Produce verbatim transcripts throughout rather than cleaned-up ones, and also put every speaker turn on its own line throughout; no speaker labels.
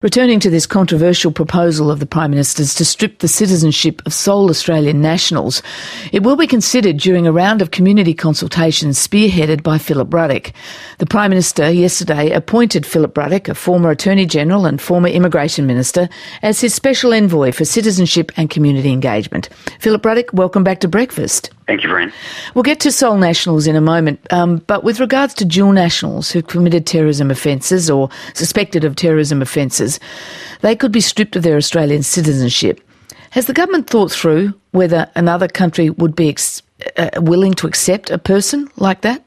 Returning to this controversial proposal of the Prime Minister's to strip the citizenship of sole Australian nationals, it will be considered during a round of community consultations spearheaded by Philip Ruddock. The Prime Minister yesterday appointed Philip Ruddock, a former Attorney-General and former Immigration Minister, as his special envoy for citizenship and community engagement. Philip Ruddock, welcome back to Breakfast.
Thank you, Fran.
We'll get to sole nationals in a moment, um, but with regards to dual nationals who committed terrorism offences or suspected of terrorism offences, they could be stripped of their Australian citizenship. Has the government thought through whether another country would be ex- uh, willing to accept a person like that?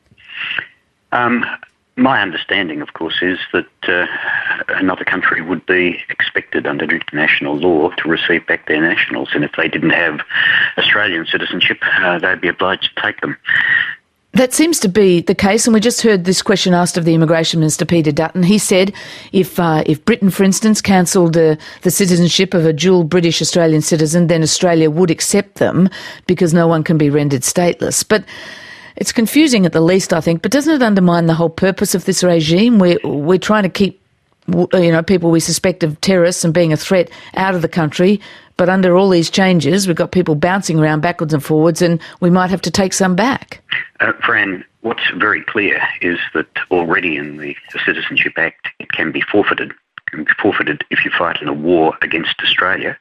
Um, my understanding, of course, is that uh, another country would be expected under international law to receive back their nationals, and if they didn't have Australian citizenship, uh, they'd be obliged to take them.
That seems to be the case, and we just heard this question asked of the Immigration Minister, Peter Dutton. He said if uh, if Britain, for instance, cancelled uh, the citizenship of a dual British-Australian citizen, then Australia would accept them because no one can be rendered stateless. But it's confusing at the least, I think, but doesn't it undermine the whole purpose of this regime? We're, we're trying to keep you know, people we suspect of terrorists and being a threat out of the country, but under all these changes, we've got people bouncing around backwards and forwards, and we might have to take some back.
Uh, Fran, what's very clear is that already in the Citizenship Act, it can be forfeited. It can be forfeited if you fight in a war against Australia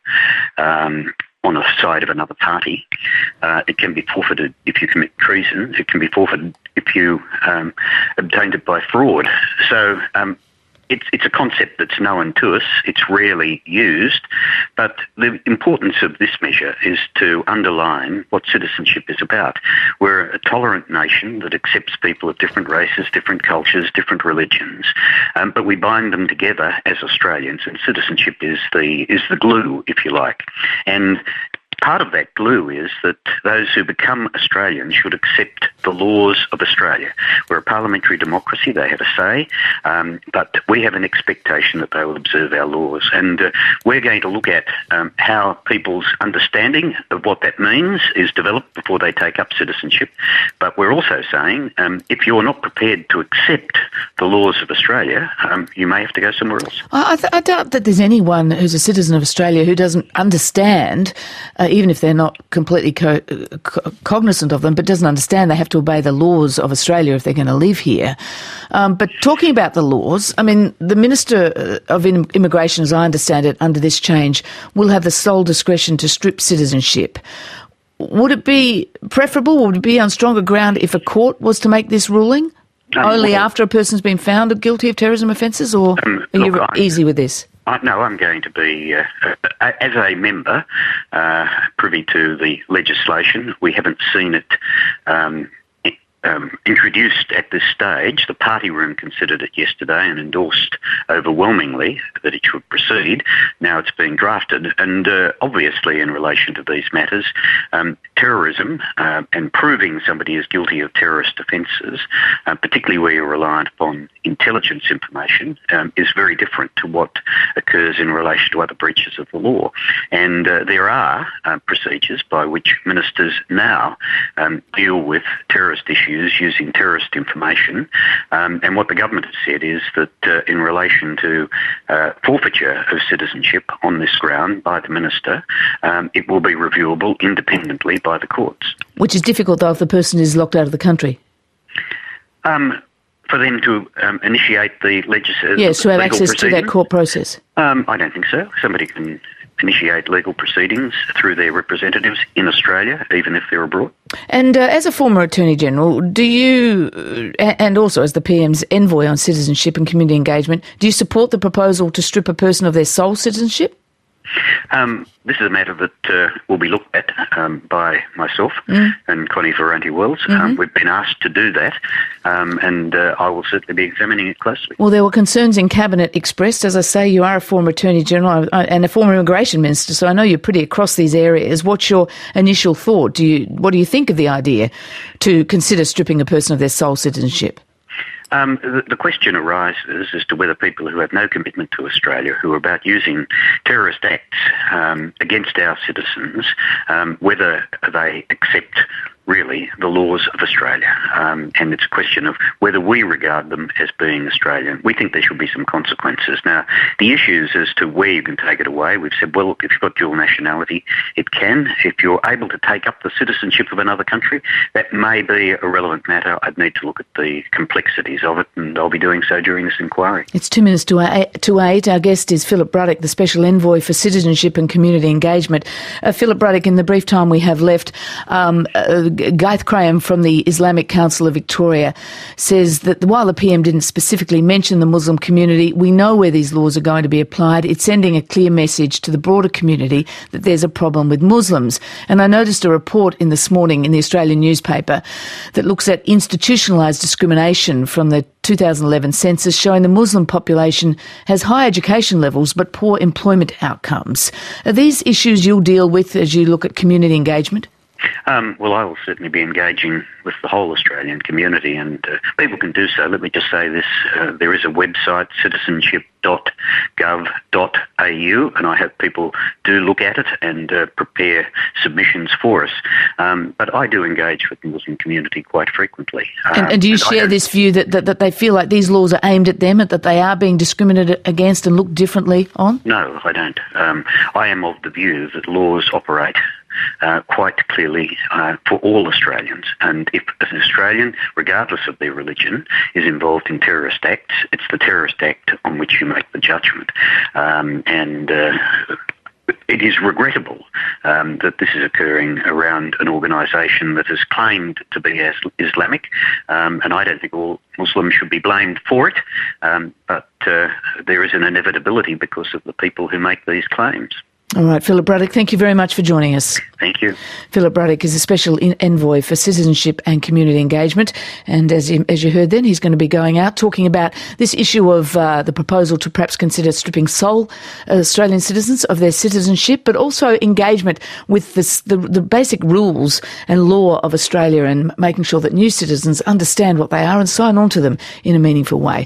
um, on the side of another party. Uh, it can be forfeited if you commit treason. It can be forfeited if you um, obtained it by fraud. So um, It's, it's a concept that's known to us. It's rarely used. But the importance of this measure is to underline what citizenship is about. We're a tolerant nation that accepts people of different races, different cultures, different religions, um, but we bind them together as Australians, and citizenship is the is the glue, if you like. And part of that glue is that those who become Australians should accept the laws of Australia. We're a parliamentary democracy, they have a say, um, but we have an expectation that they will observe our laws. And uh, we're going to look at um, how people's understanding of what that means is developed before they take up citizenship. But we're also saying um, if you're not prepared to accept the laws of Australia, um, you may have to go somewhere else.
I, th- I doubt that there's anyone who's a citizen of Australia who doesn't understand uh, even if they're not completely co- co- cognizant of them, but doesn't understand they have to obey the laws of Australia if they're going to live here. Um, but talking about the laws, I mean, the Minister of Immigration, as I understand it, under this change, will have the sole discretion to strip citizenship. Would it be preferable, would it be on stronger ground if a court was to make this ruling? Um, Only well, after a person's been found guilty of terrorism offences, or um, are you look, easy with this?
I, no, I'm going to be, uh, uh, as a member, uh, privy to the legislation. We haven't seen it um, um, introduced at this stage. The party room considered it yesterday and endorsed overwhelmingly that it should proceed. Now it's being drafted, and uh, obviously in relation to these matters, um, terrorism uh, and proving somebody is guilty of terrorist offences, uh, particularly where you're reliant upon intelligence information, um, is very different to what occurs in relation to other breaches of the law. And uh, there are uh, procedures by which ministers now um, deal with terrorist issues using terrorist information. Um, and what the government has said is that uh, in relation to uh, forfeiture of citizenship on this ground by the minister, um, it will be reviewable independently by the courts.
Which is difficult, though, if the person is locked out of the country.
Um, for them to um, initiate the legislative
Yes, to have access
proceedings.
to that court process.
Um, I don't think so. Somebody can initiate legal proceedings through their representatives in Australia, even if they're abroad.
And uh, as a former Attorney-General, do you, uh, and also as the P M's envoy on citizenship and community engagement, do you support the proposal to strip a person of their sole citizenship?
Um, this is a matter that uh, will be looked at um, by myself mm. and Connie Ferranti-Wells. Mm-hmm. Um, we've been asked to do that, um, and uh, I will certainly be examining it closely.
Well, there were concerns in Cabinet expressed. As I say, you are a former Attorney-General and a former Immigration Minister, so I know you're pretty across these areas. What's your initial thought? Do you, what do you think of the idea to consider stripping a person of their sole citizenship?
Um, the, the question arises as to whether people who have no commitment to Australia, who are about using terrorist acts um, against our citizens, um, whether they accept really, the laws of Australia. Um, and it's a question of whether we regard them as being Australian. We think there should be some consequences. Now, the issues as to where you can take it away, we've said, well, look, if you've got dual nationality, it can. If you're able to take up the citizenship of another country, that may be a relevant matter. I'd need to look at the complexities of it, and I'll be doing so during this inquiry.
It's two minutes to eight. To eight. Our guest is Philip Bruddock, the Special Envoy for Citizenship and Community Engagement. Uh, Philip Bruddock, in the brief time we have left, um, uh, Garth Graham from the Islamic Council of Victoria says that while the P M didn't specifically mention the Muslim community, we know where these laws are going to be applied. It's sending a clear message to the broader community that there's a problem with Muslims. And I noticed a report in this morning in the Australian newspaper that looks at institutionalised discrimination from the two thousand eleven census, showing the Muslim population has high education levels but poor employment outcomes. Are these issues you'll deal with as you look at community engagement?
Um, well, I will certainly be engaging with the whole Australian community, and uh, people can do so. Let me just say this. Uh, there is a website, citizenship dot gov dot a u, and I hope people do look at it and uh, prepare submissions for us. Um, but I do engage with the Muslim community quite frequently. Um,
and, and do you and share this view that, that, that they feel like these laws are aimed at them and that they are being discriminated against and looked differently on?
No, I don't. Um, I am of the view that laws operate Uh, quite clearly uh, for all Australians. And if an Australian, regardless of their religion, is involved in terrorist acts, it's the terrorist act on which you make the judgment. Um, and uh, it is regrettable um, that this is occurring around an organisation that has claimed to be as Islamic, um, and I don't think all Muslims should be blamed for it, um, but uh, there is an inevitability because of the people who make these claims.
All right, Philip Bruddock, thank you very much for joining us.
Thank you.
Philip Bruddock is a Special Envoy for Citizenship and Community Engagement, and as you, as you heard then, he's going to be going out talking about this issue of uh, the proposal to perhaps consider stripping sole uh, Australian citizens of their citizenship, but also engagement with this, the, the basic rules and law of Australia and making sure that new citizens understand what they are and sign on to them in a meaningful way.